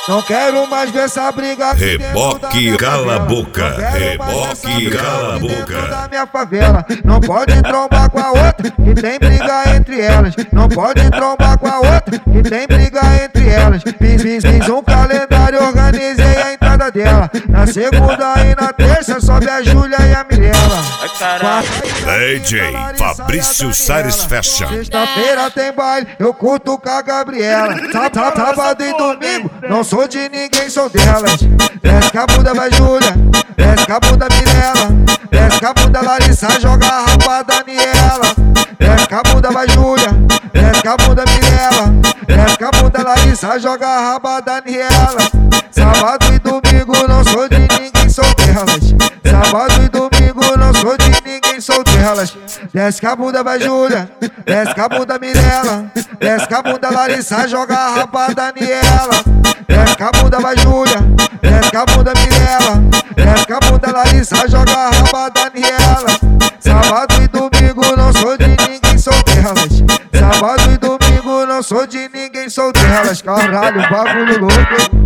Não quero mais ver essa briga. Reboque cala a boca, reboque cala a boca. Da minha favela, não pode trombar com a outra, que tem briga entre elas. Não pode trombar com a outra, que tem briga entre elas. Fiz um calendário, organizei a entrada dela. Na segunda e na terça sobe a Júlia e a Mirella. DJ Fabrício Sares Fashion. Sexta-feira tem baile, eu curto com a Gabriela. Sábado e domingo, não sou de ninguém, sou delas. Desce com a bunda vai Júlia, desce com a bunda Mirella. Desce com a bunda Larissa, joga a rapa Daniela. Desce com a bunda vai Júlia, desce com a bunda Mirella. Desce com a bunda Larissa, joga a rapa Daniela. Sábado e domingo, não sou de ninguém, sou delas. Sábado e domingo, não sou de ninguém, sou delas. Desce com a bunda vai Júlia, desce com a bunda Mirella. Desce com a bunda Larissa, joga a rapa Daniela. Desce com a bunda vai Júlia, desce com a bunda Mirella. Desce com a bunda Larissa, joga a rapa Daniela. Sábado e domingo, não sou de ninguém, sou delas. Sábado e domingo, não sou de ninguém, sou delas. Caralho, bagulho louco.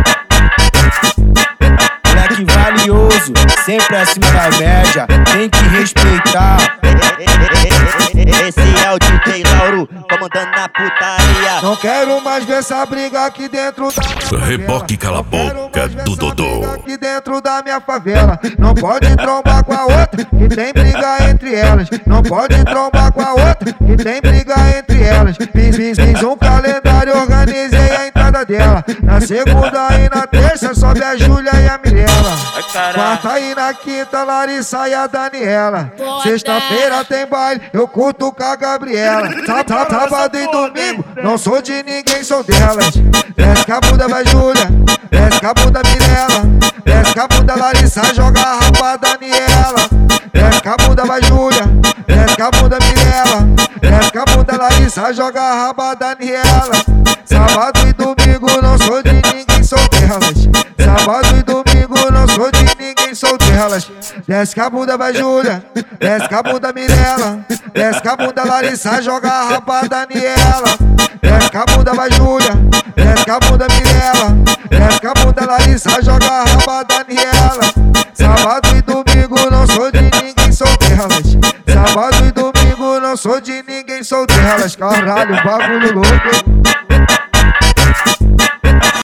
Moleque valioso, sempre acima da média, tem que respeitar. Esse é o DJ Lauro, comandando na putaria. Não quero mais ver essa briga aqui dentro da minha favela. Reboque cala a boca do Dodô. Aqui dentro da minha favela, não pode trombar com a outra, que tem briga entre elas. Não pode trombar com a outra, que tem briga entre elas. Fiz um calendário, organizei a entrada dela. Na segunda e na terça sobe a Júlia e a Mirella. Quarta e na quinta Larissa e a Daniela. Sexta-feira tem baile, eu curto com a Gabriela. Sábado e domingo, não sou de ninguém, sou delas. Desce com a bunda vai Júlia, desce com a bunda Mirella. Desce com a bunda Larissa, joga a rapa Daniela. Desce com a bunda vai Júlia, desce com a bunda Mirella. Desce com a bunda Larissa, joga a rapa Daniela. Sábado e domingo, não sou de ninguém, sou delas. Sábado e domingo, não sou de ninguém, sou delas. Desce com a bunda vai Júlia, desce com a bunda Mirella. Desce com a bunda Larissa, joga a rapa Daniela. Desce com a bunda vai Júlia, desce com a bunda Mirella. Desce com a bunda Larissa, joga a rapa Daniela. Sábado e domingo, não sou de ninguém, sou delas. Sábado e domingo, não sou de ninguém, sou delas. Caralho, bagulho louco.